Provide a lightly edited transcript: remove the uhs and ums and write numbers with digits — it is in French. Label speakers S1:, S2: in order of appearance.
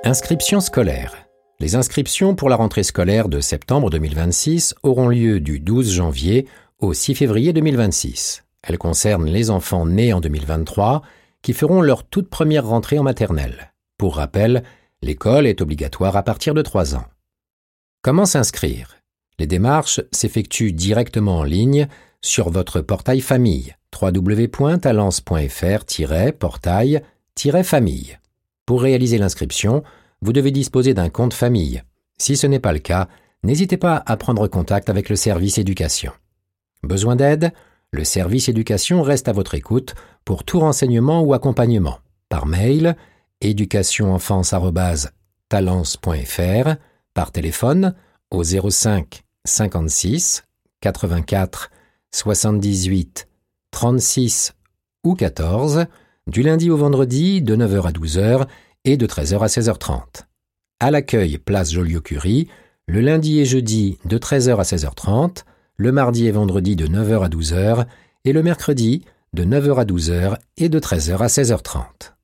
S1: Inscription scolaire. Les inscriptions pour la rentrée scolaire de septembre 2026 auront lieu du 12 janvier au 6 février 2026. Elles concernent les enfants nés en 2023 qui feront leur toute première rentrée en maternelle. Pour rappel, l'école est obligatoire à partir de 3 ans. Comment s'inscrire ? Les démarches s'effectuent directement en ligne sur votre portail famille www.talence.fr-portail-famille. Pour réaliser l'inscription, vous devez disposer d'un compte famille. Si ce n'est pas le cas, n'hésitez pas à prendre contact avec le service éducation. Besoin d'aide ? Le service éducation reste à votre écoute pour tout renseignement ou accompagnement. Par mail, educationenfance@talence.fr, par téléphone au 05 56 84 78 36 ou 14, du lundi au vendredi de 9h à 12h et de 13h à 16h30. À l'accueil, place Joliot-Curie, le lundi et jeudi de 13h à 16h30, le mardi et vendredi de 9h à 12h et le mercredi de 9h à 12h et de 13h à 16h30.